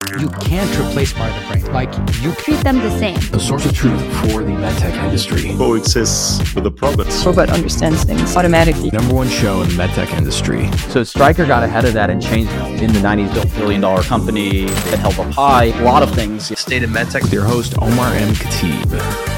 You can't replace part of the brain. Like, you treat them the same. A source of truth for the medtech industry. Coexists with the province. Robot understands things automatically. Number one show in the medtech industry. So Stryker got ahead of that and changed in the 90s, built $1 billion company that held up high. A lot of things. State of medtech with your host, Omar M. Khatib.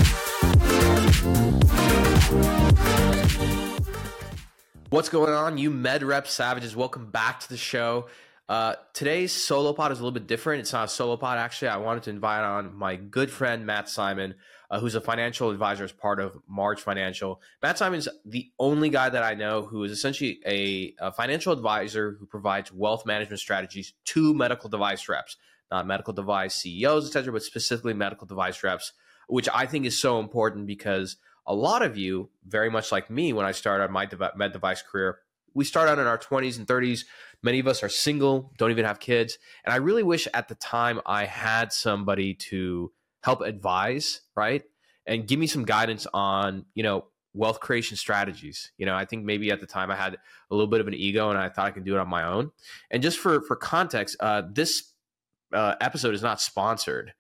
What's going on, you MedRep savages? Welcome back to the show. Today's solo pod is a little bit different. It's not a solo pod, actually. I wanted to invite on my good friend, Matt Simon, who's a financial advisor as part of March Financial. Matt Simon's the only guy that I know who is essentially a financial advisor who provides wealth management strategies to medical device reps, not medical device CEOs, et cetera, but specifically medical device reps, which I think is so important because a lot of you, very much like me when I started my med device career, we start out in our 20s and 30s. Many of us are single, don't even have kids. And I really wish at the time I had somebody to help advise, right? And give me some guidance on, wealth creation strategies. I think maybe at the time I had a little bit of an ego and I thought I could do it on my own. And just for context, this episode is not sponsored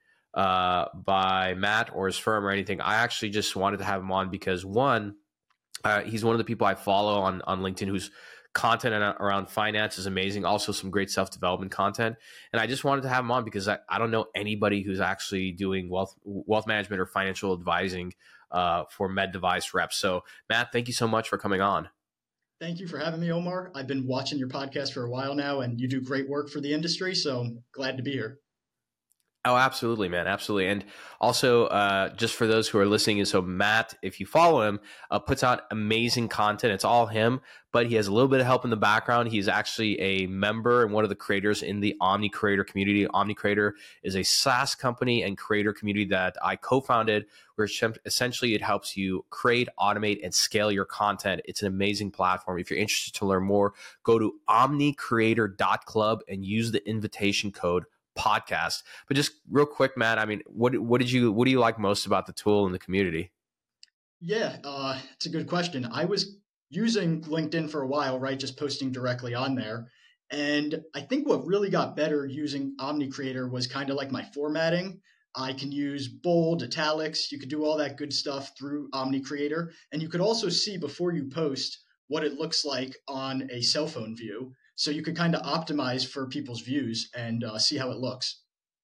by Matt or his firm or anything. I actually just wanted to have him on because one, he's one of the people I follow on LinkedIn whose content around finance is amazing. Also some great self-development content. And I just wanted to have him on because I don't know anybody who's actually doing wealth management or financial advising for med device reps. So Matt, thank you so much for coming on. Thank you for having me, Omar. I've been watching your podcast for a while now and you do great work for the industry. So I'm glad to be here. Oh, absolutely, man. Absolutely. And also, just for those who are listening, and so Matt, if you follow him, puts out amazing content. It's all him, but he has a little bit of help in the background. He's actually a member and one of the creators in the Omni Creator community. Omni Creator is a SaaS company and creator community that I co-founded, where essentially it helps you create, automate, and scale your content. It's an amazing platform. If you're interested to learn more, go to omnicreator.club and use the invitation code podcast. But just real quick, Matt, I mean, what do you like most about the tool and the community? Yeah, it's a good question. I was using LinkedIn for a while, right? Just posting directly on there. And I think what really got better using Omni Creator was kind of like my formatting. I can use bold, italics. You could do all that good stuff through Omni Creator. And you could also see before you post what it looks like on a cell phone view. So you could kind of optimize for people's views and see how it looks.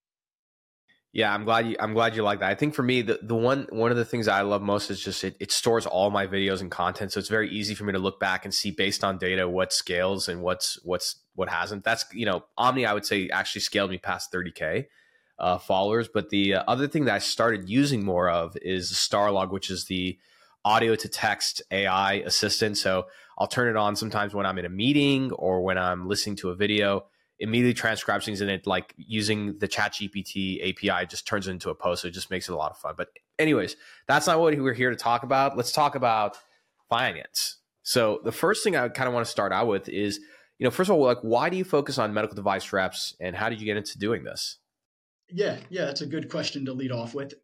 Yeah, I'm glad you like that. I think for me, the one of the things I love most is just it stores all my videos and content. So it's very easy for me to look back and see based on data what scales and what hasn't. That's, Omni, I would say, actually scaled me past 30K followers. But the other thing that I started using more of is Starlog, which is the audio to text AI assistant. So I'll turn it on sometimes when I'm in a meeting or when I'm listening to a video, immediately transcribes things, and it, like using the ChatGPT API, just turns it into a post. So it just makes it a lot of fun. But anyways, that's not what we're here to talk about. Let's talk about finance. So the first thing I kind of want to start out with is, first of all, like, why do you focus on medical device reps and how did you get into doing this? Yeah, that's a good question to lead off with.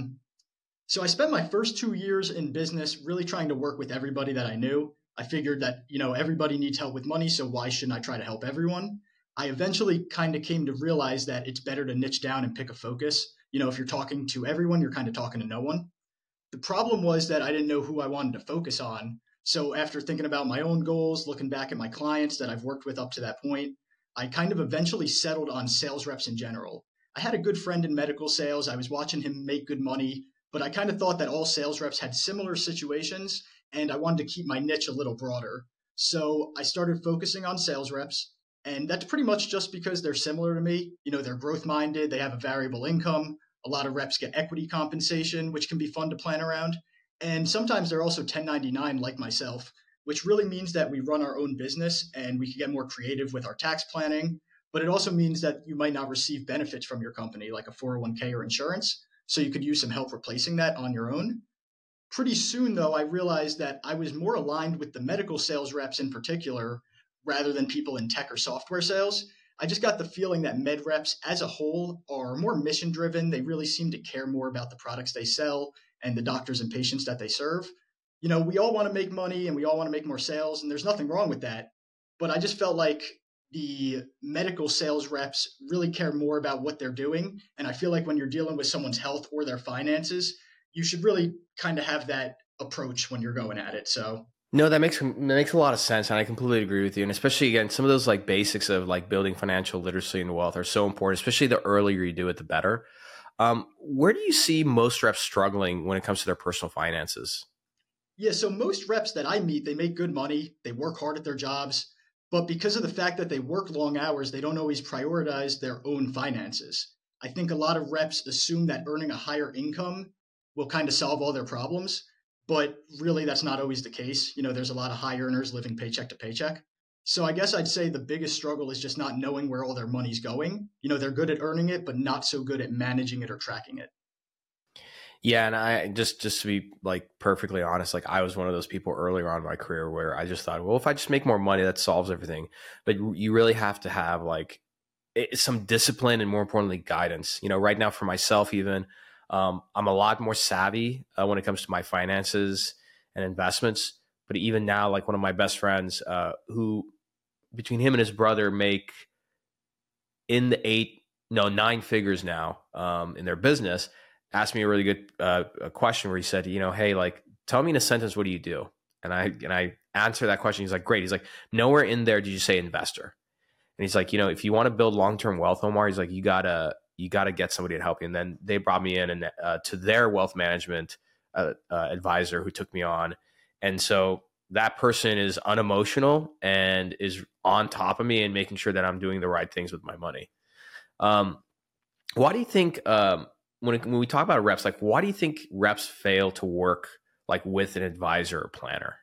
So I spent my first 2 years in business really trying to work with everybody that I knew. I figured that, everybody needs help with money, so why shouldn't I try to help everyone? I eventually kind of came to realize that it's better to niche down and pick a focus. If you're talking to everyone, you're kind of talking to no one. The problem was that I didn't know who I wanted to focus on. So after thinking about my own goals, looking back at my clients that I've worked with up to that point, I kind of eventually settled on sales reps in general. I had a good friend in medical sales. I was watching him make good money, but I kind of thought that all sales reps had similar situations, and I wanted to keep my niche a little broader. So I started focusing on sales reps, and that's pretty much just because they're similar to me. They're growth minded, they have a variable income. A lot of reps get equity compensation, which can be fun to plan around. And sometimes they're also 1099 like myself, which really means that we run our own business and we can get more creative with our tax planning. But it also means that you might not receive benefits from your company, like a 401k or insurance. So you could use some help replacing that on your own. Pretty soon, though, I realized that I was more aligned with the medical sales reps in particular, rather than people in tech or software sales. I just got the feeling that med reps as a whole are more mission driven. They really seem to care more about the products they sell and the doctors and patients that they serve. We all want to make money and we all want to make more sales, and there's nothing wrong with that. But I just felt like the medical sales reps really care more about what they're doing. And I feel like when you're dealing with someone's health or their finances, you should really kind of have that approach when you're going at it. So no, that makes a lot of sense, and I completely agree with you. And especially, again, some of those like basics of like building financial literacy and wealth are so important, especially the earlier you do it, the better. Where do you see most reps struggling when it comes to their personal finances? Yeah, so most reps that I meet, they make good money, they work hard at their jobs, but because of the fact that they work long hours, they don't always prioritize their own finances. I think a lot of reps assume that earning a higher income will kind of solve all their problems. But really, that's not always the case. There's a lot of high earners living paycheck to paycheck. So I guess I'd say the biggest struggle is just not knowing where all their money's going. They're good at earning it, but not so good at managing it or tracking it. Yeah, and I just to be like perfectly honest, like I was one of those people earlier on in my career where I just thought, well, if I just make more money, that solves everything. But you really have to have like some discipline and, more importantly, guidance. Right now for myself, even. I'm a lot more savvy when it comes to my finances and investments. But even now, like one of my best friends, who between him and his brother make in the 9 figures now in their business, asked me a really good question where he said, hey, like, tell me in a sentence, what do you do? And I answer that question. He's like, great. He's like, nowhere in there did you say investor. And he's like, if you want to build long-term wealth, Omar, he's like, you gotta get somebody to help you. And then they brought me in and to their wealth management advisor who took me on. And so that person is unemotional and is on top of me and making sure that I'm doing the right things with my money. Why do you think when we talk about reps, like why do you think reps fail to work like with an advisor or planner?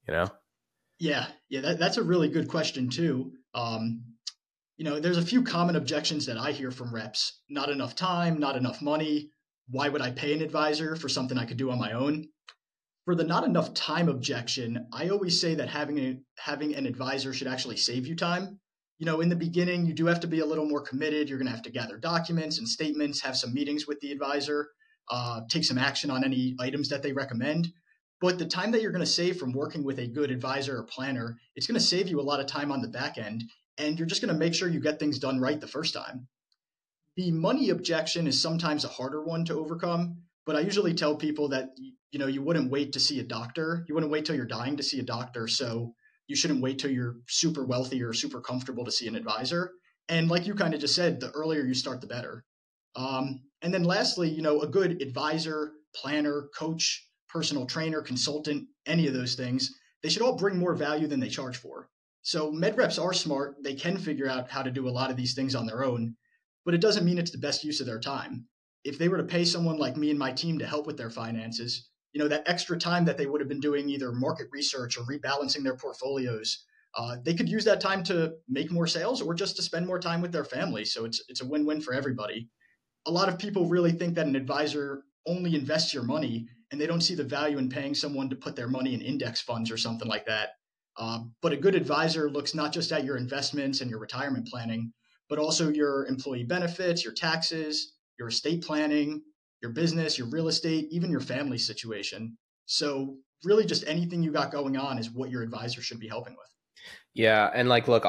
Yeah, that's a really good question too. There's a few common objections that I hear from reps. Not enough time, not enough money. Why would I pay an advisor for something I could do on my own? For the not enough time objection, I always say that having an advisor should actually save you time. In the beginning, you do have to be a little more committed. You're going to have to gather documents and statements, have some meetings with the advisor, take some action on any items that they recommend. But the time that you're going to save from working with a good advisor or planner, it's going to save you a lot of time on the back end. And you're just going to make sure you get things done right the first time. The money objection is sometimes a harder one to overcome, but I usually tell people that, you wouldn't wait to see a doctor. You wouldn't wait till you're dying to see a doctor. So you shouldn't wait till you're super wealthy or super comfortable to see an advisor. And like you kind of just said, the earlier you start, the better. And then lastly, a good advisor, planner, coach, personal trainer, consultant, any of those things, they should all bring more value than they charge for. So med reps are smart. They can figure out how to do a lot of these things on their own, but it doesn't mean it's the best use of their time. If they were to pay someone like me and my team to help with their finances, that extra time that they would have been doing either market research or rebalancing their portfolios, they could use that time to make more sales or just to spend more time with their family. So it's a win-win for everybody. A lot of people really think that an advisor only invests your money and they don't see the value in paying someone to put their money in index funds or something like that. But a good advisor looks not just at your investments and your retirement planning, but also your employee benefits, your taxes, your estate planning, your business, your real estate, even your family situation. So really just anything you got going on is what your advisor should be helping with. Yeah. And like, look,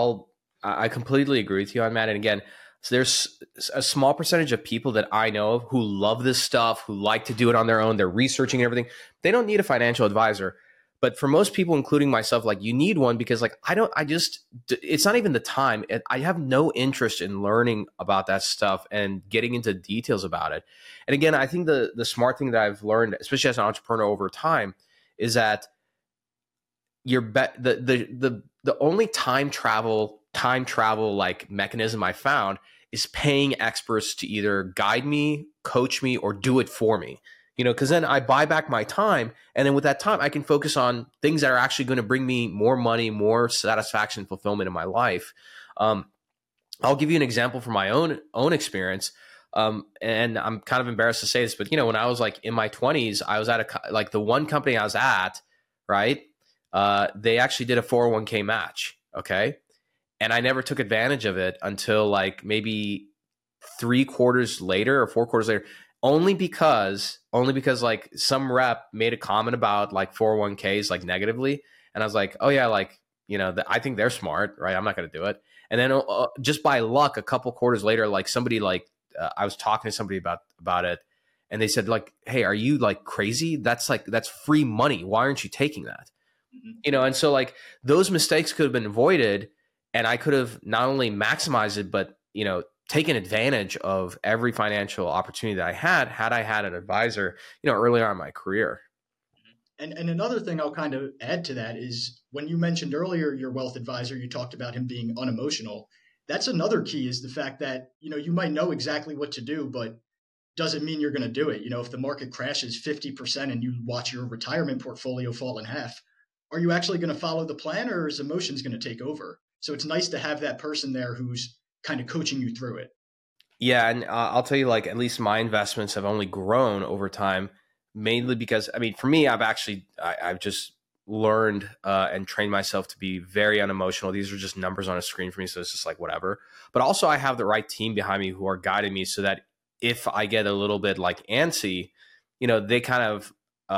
I completely agree with you on that. And again, so there's a small percentage of people that I know of who love this stuff, who like to do it on their own. They're researching everything. They don't need a financial advisor. But for most people, including myself, like you need one because like it's not even the time. I have no interest in learning about that stuff and getting into details about it. And again, I think the smart thing that I've learned, especially as an entrepreneur over time, is that the only time travel like mechanism I found is paying experts to either guide me, coach me, or do it for me. Because then I buy back my time. And then with that time, I can focus on things that are actually going to bring me more money, more satisfaction, fulfillment in my life. I'll give you an example from my own experience. And I'm kind of embarrassed to say this, but when I was like in my 20s, I was at like the one company I was at, right? They actually did a 401k match. Okay. And I never took advantage of it until like maybe 3 quarters later or 4 quarters later. Only because like some rep made a comment about like 401ks like negatively. And I was like, oh yeah, like, I think they're smart, right? I'm not going to do it. And then just by luck, a couple quarters later, like somebody I was talking to somebody about it, and they said like, "Hey, are you like crazy? That's free money. Why aren't you taking that?" And so like those mistakes could have been avoided, and I could have not only maximized it, but taken advantage of every financial opportunity that I had an advisor, earlier on in my career. And another thing I'll kind of add to that is when you mentioned earlier your wealth advisor, you talked about him being unemotional. That's another key, is the fact that, you might know exactly what to do, but doesn't mean you're going to do it. If the market crashes 50% and you watch your retirement portfolio fall in half, are you actually going to follow the plan, or is emotions going to take over? So it's nice to have that person there who's kind of coaching you through it. Yeah. And I'll tell you, like, at least my investments have only grown over time, mainly because, for me, I've just learned and trained myself to be very unemotional. These are just numbers on a screen for me. So it's just like, whatever. But also I have the right team behind me who are guiding me so that if I get a little bit like antsy, they kind of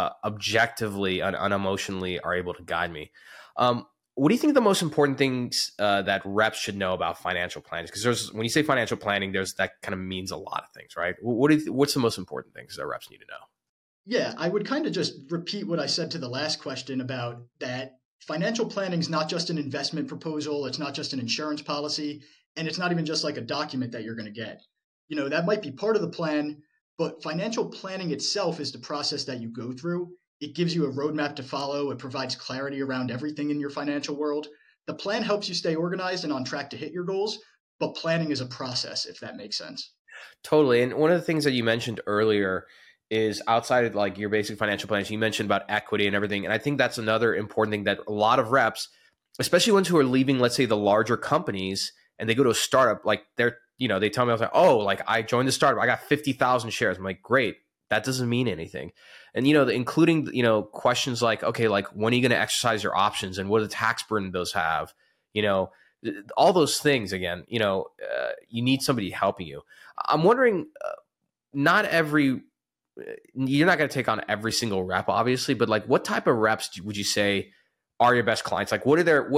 objectively and unemotionally are able to guide me. What do you think the most important things that reps should know about financial planning? Because when you say financial planning, that kind of means a lot of things, right? What's the most important things that reps need to know? Yeah, I would kind of just repeat what I said to the last question about that. Financial planning is not just an investment proposal. It's not just an insurance policy. And it's not even just like a document that you're going to get. That might be part of the plan, but financial planning itself is the process that you go through. It gives you a roadmap to follow. It provides clarity around everything in your financial world. The plan helps you stay organized and on track to hit your goals, but planning is a process, if that makes sense. Totally. And one of the things that you mentioned earlier is outside of like your basic financial plans, you mentioned about equity and everything. And I think that's another important thing that a lot of reps, especially ones who are leaving, let's say, the larger companies, and they go to a startup, like they tell me, I was like, oh, like I joined the startup, I got 50,000 shares. I'm like, great. That doesn't mean anything. And, including, questions like, okay, like when are you going to exercise your options and what the tax burden those have? All those things, again, you need somebody helping you. I'm wondering, you're not going to take on every single rep, obviously, but like what type of reps would you say are your best clients? Like what are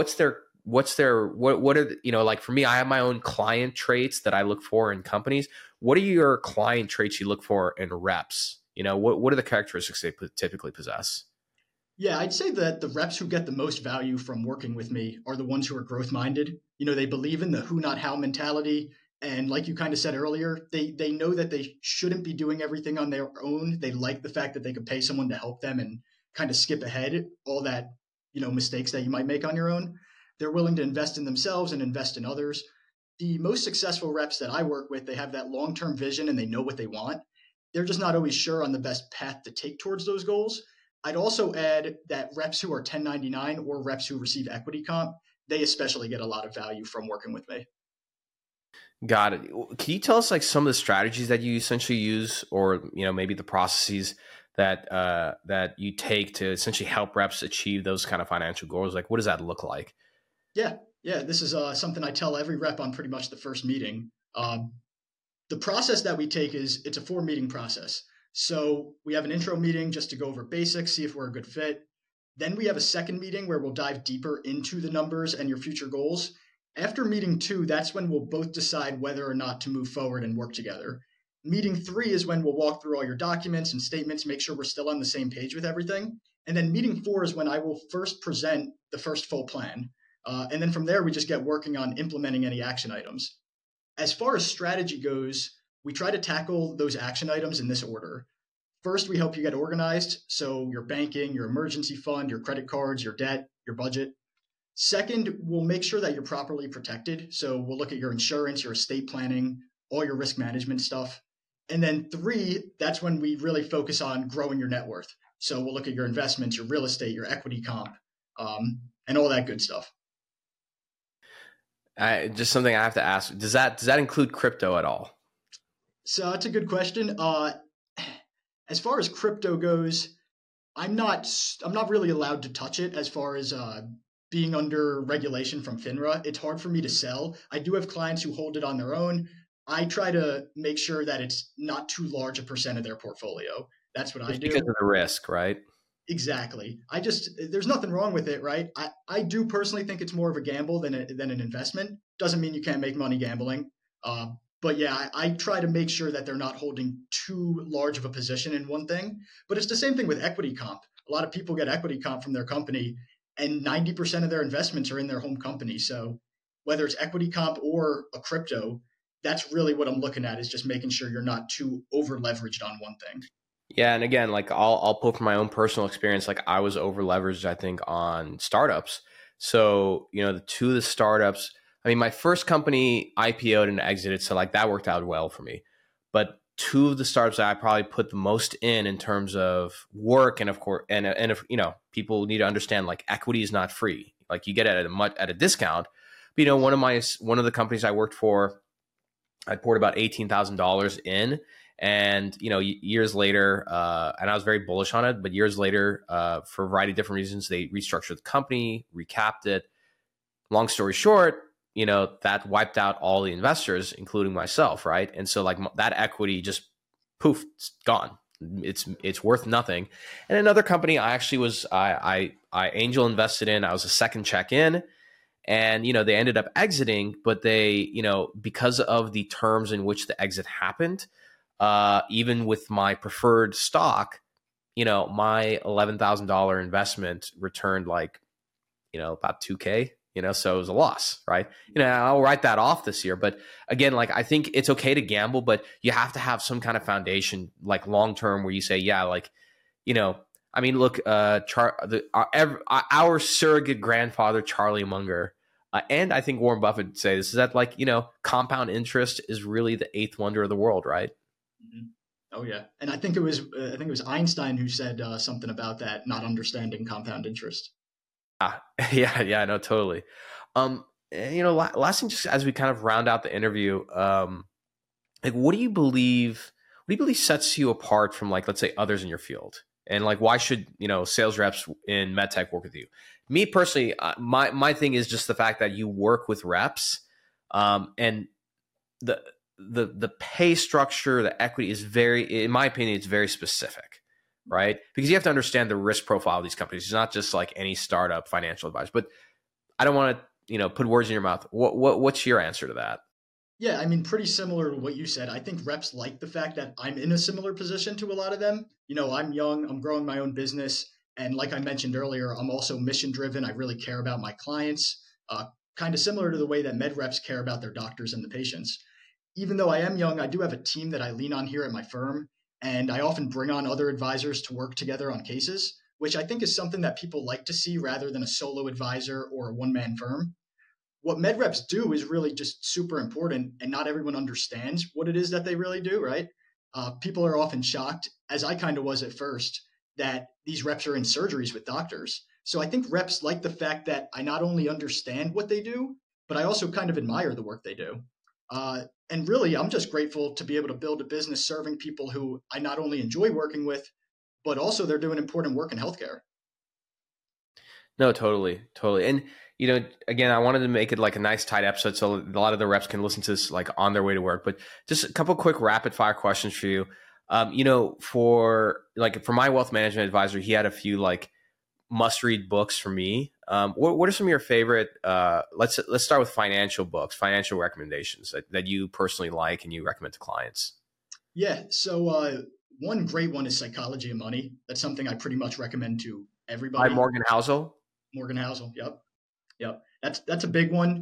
like for me, I have my own client traits that I look for in companies. What are your client traits you look for in reps? What are the characteristics they typically possess? Yeah, I'd say that the reps who get the most value from working with me are the ones who are growth minded. They believe in the who, not how mentality. And like you kind of said earlier, they know that they shouldn't be doing everything on their own. They like the fact that they could pay someone to help them and kind of skip ahead all that, mistakes that you might make on your own. They're willing to invest in themselves and invest in others. The most successful reps that I work with, they have that long-term vision and they know what they want. They're just not always sure on the best path to take towards those goals. I'd also add that reps who are 1099 or reps who receive equity comp, they especially get a lot of value from working with me. Got it. Can you tell us like some of the strategies that you essentially use, or maybe the processes that you take to essentially help reps achieve those kind of financial goals? Like, what does that look like? Yeah. This is something I tell every rep on pretty much the first meeting. The process that we take it's a 4-meeting process. So we have an intro meeting just to go over basics, see if we're a good fit. Then we have a second meeting where we'll dive deeper into the numbers and your future goals. After meeting 2, that's when we'll both decide whether or not to move forward and work together. Meeting 3 is when we'll walk through all your documents and statements, make sure we're still on the same page with everything. And then meeting 4 is when I will first present the first full plan. And then from there, we just get working on implementing any action items. As far as strategy goes, we try to tackle those action items in this order. First, we help you get organized. So your banking, your emergency fund, your credit cards, your debt, your budget. Second, we'll make sure that you're properly protected. So we'll look at your insurance, your estate planning, all your risk management stuff. And then 3, that's when we really focus on growing your net worth. So we'll look at your investments, your real estate, your equity comp, and all that good stuff. Just something I have to ask. Does that include crypto at all? So that's a good question. As far as crypto goes, I'm not really allowed to touch it as far as being under regulation from FINRA. It's hard for me to sell. I do have clients who hold it on their own. I try to make sure that it's not too large a percent of their portfolio. That's what I do. Because of the risk, right? Exactly. There's nothing wrong with it, right? I do personally think it's more of a gamble than an investment. Doesn't mean you can't make money gambling. But yeah, I try to make sure that they're not holding too large of a position in one thing. But it's the same thing with equity comp. A lot of people get equity comp from their company, and 90% of their investments are in their home company. So whether it's equity comp or a crypto, that's really what I'm looking at, is just making sure you're not too over leveraged on one thing. Yeah, and again, like I'll pull from my own personal experience. Like I was over leveraged, I think, on startups. So the two of the startups. I mean, my first company IPO'd and exited, so like that worked out well for me. But two of the startups that I probably put the most in terms of work, and of course, and if people need to understand, like equity is not free. Like you get it at a discount. But one of the companies I worked for, I poured about $18,000 in. And, years later, and I was very bullish on it, but years later, for a variety of different reasons, they restructured the company, recapped it. Long story short, that wiped out all the investors, including myself, right? And so like that equity just poof, it's gone. It's worth nothing. And another company I actually was, I angel invested in, I was a second check in. And, they ended up exiting, but they, because of the terms in which the exit happened, even with my preferred stock, my $11,000 investment returned like, about 2K, so it was a loss, right? I'll write that off this year. But again, like, I think it's okay to gamble, but you have to have some kind of foundation, like long-term, where you say, yeah, like, I mean, look, our surrogate grandfather, Charlie Munger, and I think Warren Buffett would say this, is that like, compound interest is really the eighth wonder of the world, right? Mm-hmm. Oh yeah, and I think it was Einstein who said something about that, not understanding compound interest. Yeah, no, totally. Last thing, just as we kind of round out the interview, like, what do you believe sets you apart from, like, let's say, others in your field, and like, why should sales reps in medtech work with you? Me personally, my thing is just the fact that you work with reps, and the pay structure, the equity is very, in my opinion, it's very specific, right? Because you have to understand the risk profile of these companies. It's not just like any startup financial advice. But I don't want to, put words in your mouth. What's your answer to that? Yeah, I mean, pretty similar to what you said. I think reps like the fact that I'm in a similar position to a lot of them. I'm young, I'm growing my own business. And like I mentioned earlier, I'm also mission driven. I really care about my clients, kind of similar to the way that med reps care about their doctors and the patients. Even though I am young, I do have a team that I lean on here at my firm. And I often bring on other advisors to work together on cases, which I think is something that people like to see rather than a solo advisor or a one-man firm. What med reps do is really just super important, and not everyone understands what it is that they really do, right? People are often shocked, as I kind of was at first, that these reps are in surgeries with doctors. So I think reps like the fact that I not only understand what they do, but I also kind of admire the work they do. And really, I'm just grateful to be able to build a business serving people who I not only enjoy working with, but also they're doing important work in healthcare. No, totally. And, again, I wanted to make it like a nice tight episode so a lot of the reps can listen to this like on their way to work. But just a couple quick rapid fire questions for you. For my wealth management advisor, he had a few like must read books for me. What are some of your favorite, let's start with financial books, financial recommendations that you personally like and you recommend to clients? Yeah. So one great one is Psychology of Money. That's something I pretty much recommend to everybody. By Morgan Housel? Morgan Housel. Yep. That's a big one.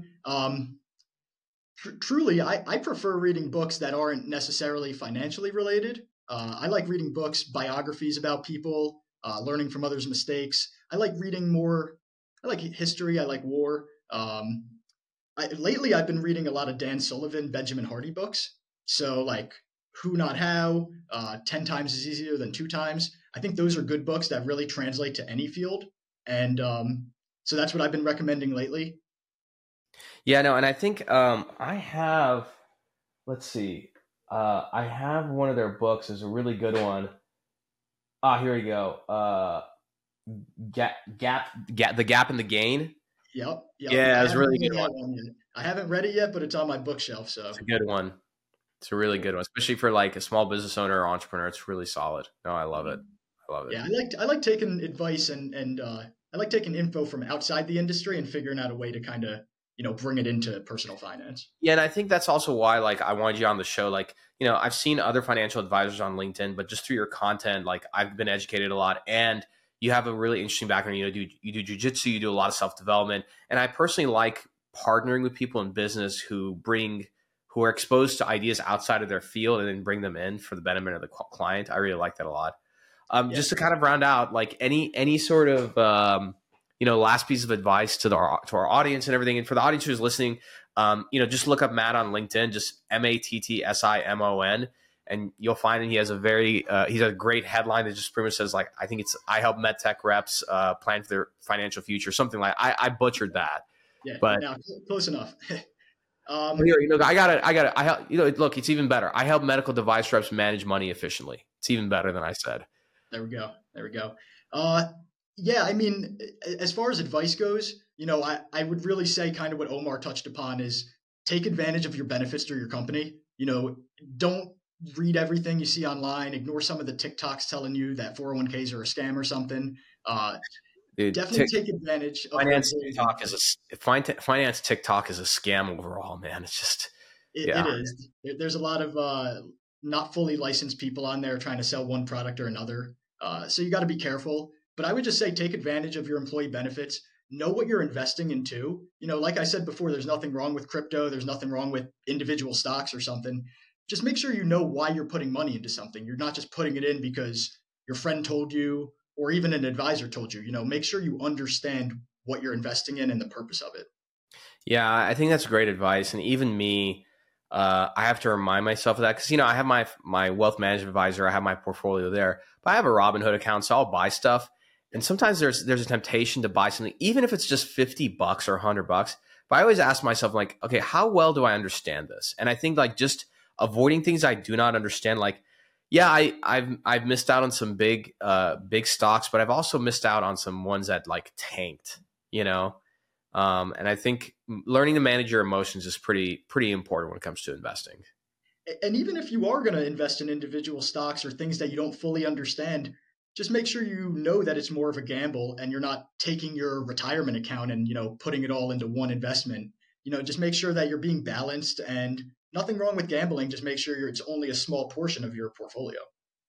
Truly, I prefer reading books that aren't necessarily financially related. I like reading books, biographies about people, learning from others' mistakes. I like reading more. I like history. I like war. Lately, I've been reading a lot of Dan Sullivan, Benjamin Hardy books. So like Who Not How, 10 Times is Easier Than 2 Times. I think those are good books that really translate to any field. And so that's what I've been recommending lately. Yeah, no, and I think I have, let's see, I have one of their books. Is a really good one. Here we go. The Gap and the Gain. Yep. Yeah, it's a really good one. I haven't read it yet, but it's on my bookshelf. So it's a good one. It's a really good one, especially for like a small business owner or entrepreneur. It's really solid. No, I love it. I love it. Yeah, I like taking advice and I like taking info from outside the industry and figuring out a way to kind of, bring it into personal finance. Yeah, and I think that's also why like I wanted you on the show. Like, I've seen other financial advisors on LinkedIn, but just through your content, like I've been educated a lot, and you have a really interesting background. You do jiu-jitsu, you do a lot of self-development, and I personally like partnering with people in business who are exposed to ideas outside of their field and then bring them in for the betterment of the client. I really like that a lot. Just to kind of round out, like any sort of last piece of advice to our audience and everything, and for the audience who's listening, just look up Matt on LinkedIn, just MATTSIMON, and you'll find that he has he's a great headline that just pretty much says like, I help medtech reps plan for their financial future, something like I butchered that. Yeah, but close enough. Look, it's even better. I help medical device reps manage money efficiently. It's even better than I said. There we go. Yeah, I mean, as far as advice goes, I would really say kind of what Omar touched upon is take advantage of your benefits through your company. Don't read everything you see online. Ignore some of the TikToks telling you that 401ks are a scam or something. Dude, definitely take advantage of finance TikTok finance TikTok is a scam overall, man. It's just it is. There's a lot of not fully licensed people on there trying to sell one product or another. So you got to be careful. But I would just say take advantage of your employee benefits. Know what you're investing into. Like I said before, there's nothing wrong with crypto. There's nothing wrong with individual stocks or something. Just make sure you know why you're putting money into something. You're not just putting it in because your friend told you or even an advisor told you. Make sure you understand what you're investing in and the purpose of it. Yeah, I think that's great advice. And even me, I have to remind myself of that because, I have my wealth management advisor. I have my portfolio there. But I have a Robinhood account, so I'll buy stuff. And sometimes there's a temptation to buy something, even if it's just $50 or $100. But I always ask myself, like, okay, how well do I understand this? And I think like just avoiding things I do not understand, like, yeah, I've missed out on some big stocks, but I've also missed out on some ones that like tanked, and I think learning to manage your emotions is pretty important when it comes to investing. And even if you are going to invest in individual stocks or things that you don't fully understand, just make sure you know that it's more of a gamble and you're not taking your retirement account and, putting it all into one investment. Just make sure that you're being balanced, and nothing wrong with gambling. Just make sure it's only a small portion of your portfolio.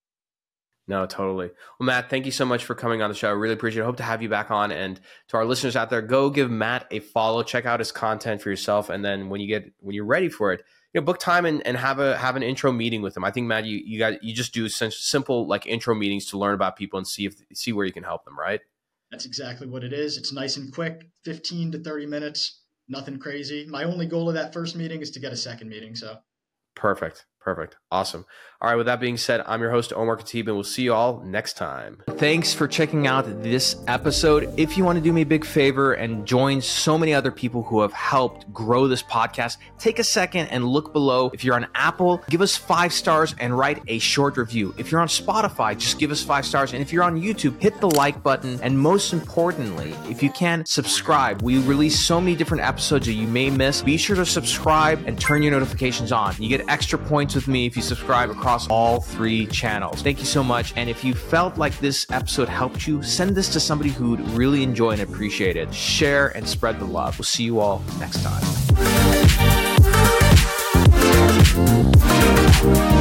No, totally. Well, Matt, thank you so much for coming on the show. I really appreciate it. I hope to have you back on. And to our listeners out there, go give Matt a follow. Check out his content for yourself. And then when you're ready for it, book time and have an intro meeting with him. I think, Matt, you just do simple like intro meetings to learn about people and see where you can help them, right? That's exactly what it is. It's nice and quick, 15 to 30 minutes, nothing crazy. My only goal of that first meeting is to get a second meeting. So perfect. Awesome. All right. With that being said, I'm your host, Omar Khatib, and we'll see you all next time. Thanks for checking out this episode. If you want to do me a big favor and join so many other people who have helped grow this podcast, take a second and look below. If you're on Apple, give us 5 stars and write a short review. If you're on Spotify, just give us 5 stars. And if you're on YouTube, hit the like button. And most importantly, if you can, subscribe. We release so many different episodes that you may miss. Be sure to subscribe and turn your notifications on. You get extra points with me if you subscribe across all 3 channels. Thank you so much. And if you felt like this episode helped you, send this to somebody who'd really enjoy and appreciate it. Share and spread the love. We'll see you all next time.